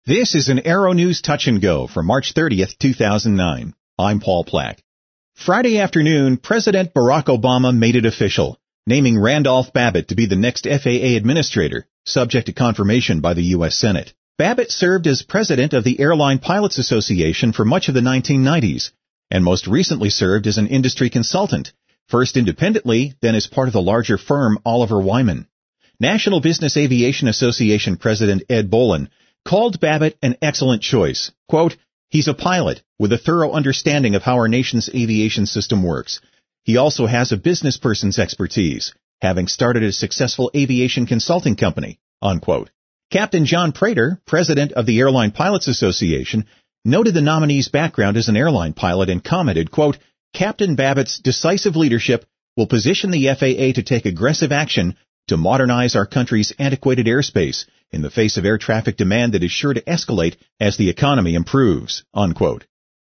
This is an Aero News Touch and Go for March 30th, 2009. I'm Paul Plack. Friday afternoon, President Barack Obama made it official, naming Randolph Babbitt to be the next FAA administrator, subject to confirmation by the U.S. Senate. Babbitt served as president of the Airline Pilots Association for much of the 1990s, and most recently served as an industry consultant, first independently, then as part of the larger firm Oliver Wyman. National Business Aviation Association President Ed Bolin called Babbitt an excellent choice. Quote, "He's a pilot with a thorough understanding of how our nation's aviation system works. He also has a business person's expertise, having started a successful aviation consulting company," unquote. Captain John Prater, president of the Airline Pilots Association, noted the nominee's background as an airline pilot and commented, quote, "Captain Babbitt's decisive leadership will position the FAA to take aggressive action to modernize our country's antiquated airspace in the face of air traffic demand that is sure to escalate as the economy improves," unquote.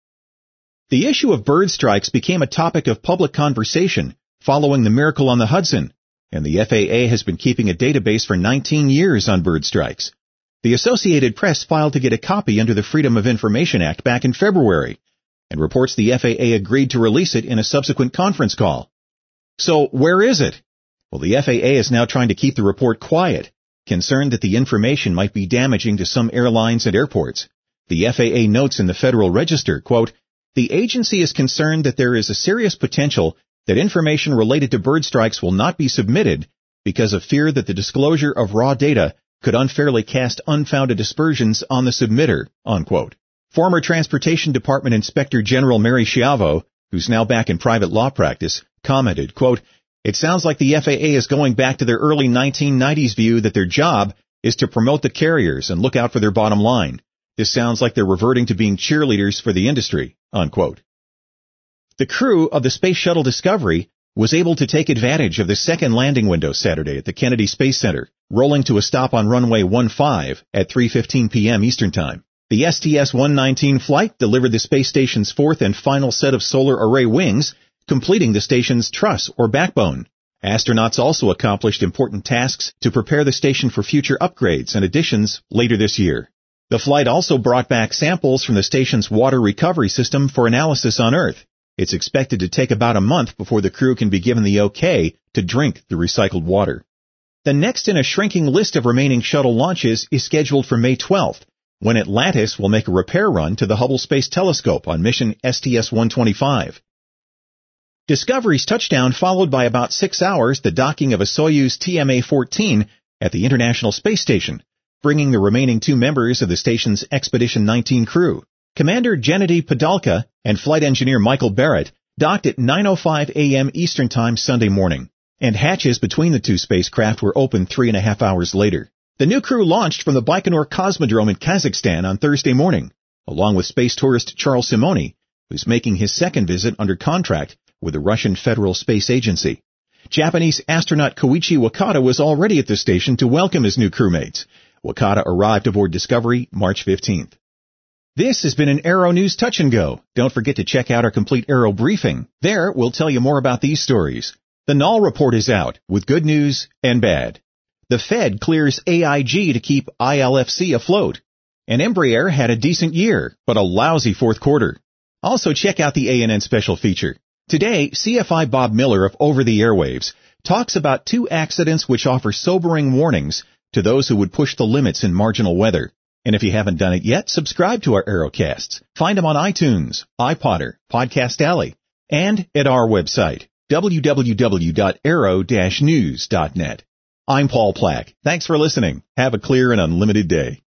The issue of bird strikes became a topic of public conversation following the Miracle on the Hudson, and the FAA has been keeping a database for 19 years on bird strikes. The Associated Press filed to get a copy under the Freedom of Information Act back in February, and reports the FAA agreed to release it in a subsequent conference call. So where is it? Well, the FAA is now trying to keep the report quiet, concerned that the information might be damaging to some airlines and airports. The FAA notes in the Federal Register, quote, "The agency is concerned that there is a serious potential that information related to bird strikes will not be submitted because of fear that the disclosure of raw data could unfairly cast unfounded aspersions on the submitter," unquote. Former Transportation Department Inspector General Mary Schiavo, who's now back in private law practice, commented, quote, "It sounds like the FAA is going back to their early 1990s view that their job is to promote the carriers and look out for their bottom line. This sounds like they're reverting to being cheerleaders for the industry," unquote. The crew of the Space Shuttle Discovery was able to take advantage of the second landing window Saturday at the Kennedy Space Center, rolling to a stop on runway 15 at 3:15 p.m. Eastern Time. The STS-119 flight delivered the space station's fourth and final set of solar array wings, completing the station's truss or backbone. Astronauts also accomplished important tasks to prepare the station for future upgrades and additions later this year. The flight also brought back samples from the station's water recovery system for analysis on Earth. It's expected to take about a month before the crew can be given the okay to drink the recycled water. The next in a shrinking list of remaining shuttle launches is scheduled for May 12th, when Atlantis will make a repair run to the Hubble Space Telescope on mission STS-125. Discovery's touchdown followed by about 6 hours the docking of a Soyuz TMA-14 at the International Space Station, bringing the remaining two members of the station's Expedition 19 crew. Commander Gennady Padalka and flight engineer Michael Barrett docked at 9:05 a.m. Eastern Time Sunday morning, and hatches between the two spacecraft were opened 3.5 hours later. The new crew launched from the Baikonur Cosmodrome in Kazakhstan on Thursday morning, along with space tourist Charles Simonyi, who's making his second visit under contract with the Russian Federal Space Agency. Japanese astronaut Koichi Wakata was already at the station to welcome his new crewmates. Wakata arrived aboard Discovery March 15th. This has been an Aero News Touch and Go. Don't forget to check out our complete Aero briefing. There, we'll tell you more about these stories. The Null report is out with good news and bad. The Fed clears AIG to keep ILFC afloat. And Embraer had a decent year, but a lousy fourth quarter. Also check out the ANN special feature. Today, CFI Bob Miller of Over the Airwaves talks about two accidents which offer sobering warnings to those who would push the limits in marginal weather. And if you haven't done it yet, subscribe to our Aerocasts. Find them on iTunes, iPodder, Podcast Alley, and at our website, www.aero-news.net. I'm Paul Plack. Thanks for listening. Have a clear and unlimited day.